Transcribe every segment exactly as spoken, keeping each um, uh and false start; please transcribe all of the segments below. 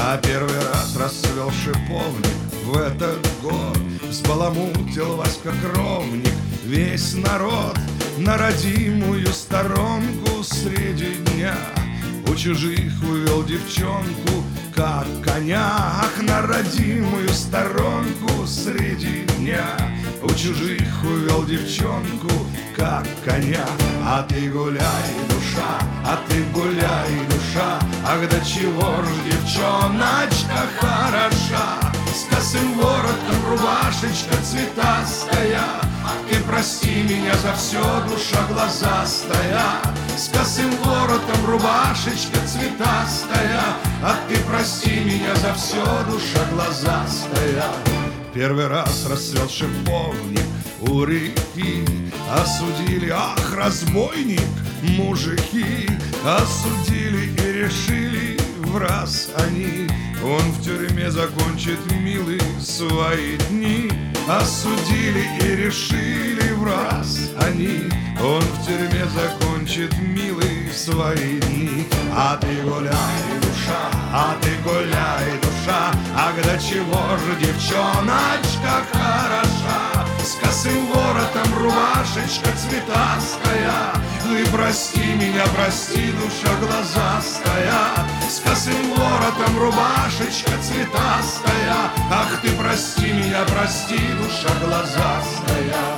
А первый раз расцвел шиповник в этот год, взбаламутил Васька Кровник весь народ на родимую сторонку среди дня. У чужих увел девчонку, как коня, ах, на родимую сторонку среди дня. У чужих увел девчонку, как коня. А ты гуляй, душа, а ты гуляй, душа, ах, до чего ж девчоночка хороша. С косым воротом рубашечка цветастая, ты прости меня за все, душа глазастая. С косым воротом рубашечка цветастая, а ты прости меня за все, душа глазастая. Первый раз расцвел шиповник у реки, осудили, ах, разбойник, мужики. Осудили и решили в раз они, он в тюрьме закончит, милый, свои дни. Осудили и решили в раз они, он в тюрьме закончит, милый, свои дни. А ты гуляй, душа, а ты гуляй, душа, ах, до чего же девчоночка хороша. С косым воротом рубашечка цветастая, ты прости меня, прости, душа глазастая. С косым воротом рубашечка цветастая, ах, ты прости меня, прости, душа глазастая.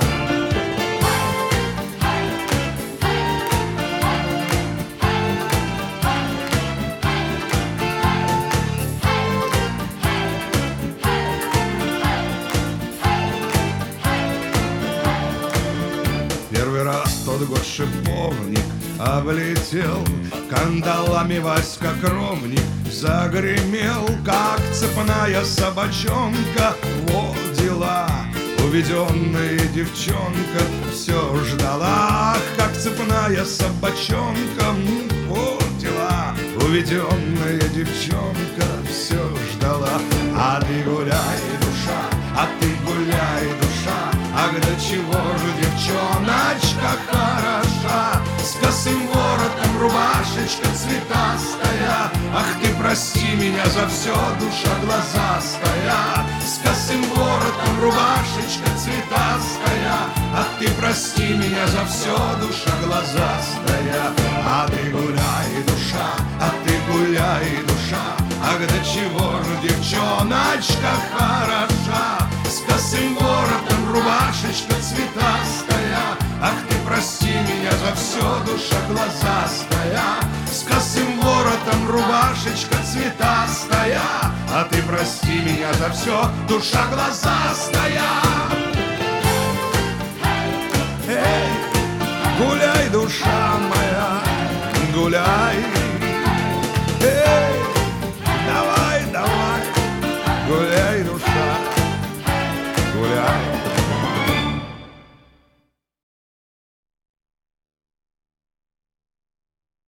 Первый раз тот год шиповник облетел, кандалами Васька Кровник загремел, как цепная собачонка. Вот дела, уведенная девчонка все ждала, как цепная собачонка. Вот дела, уведенная девчонка все ждала. А ты гуляй, душа, а ты гуляй, душа, ах, до чего же девчоночка хороша. С косым воротом рубашечка цветастая, ах, ты прости меня за все, душа глазастая. С косым воротом рубашечка цветастая, ах, ты прости меня за все, душа глазастая. А ты гуляй, душа, а ты гуляй, душа, ах, до чего же девчоночка хороша. С косым воротом рубашечка цветастая, ах, ты прости меня за все, душа глазастая. С косым воротом рубашечка цветастая, а ты прости меня за все, душа глазастая.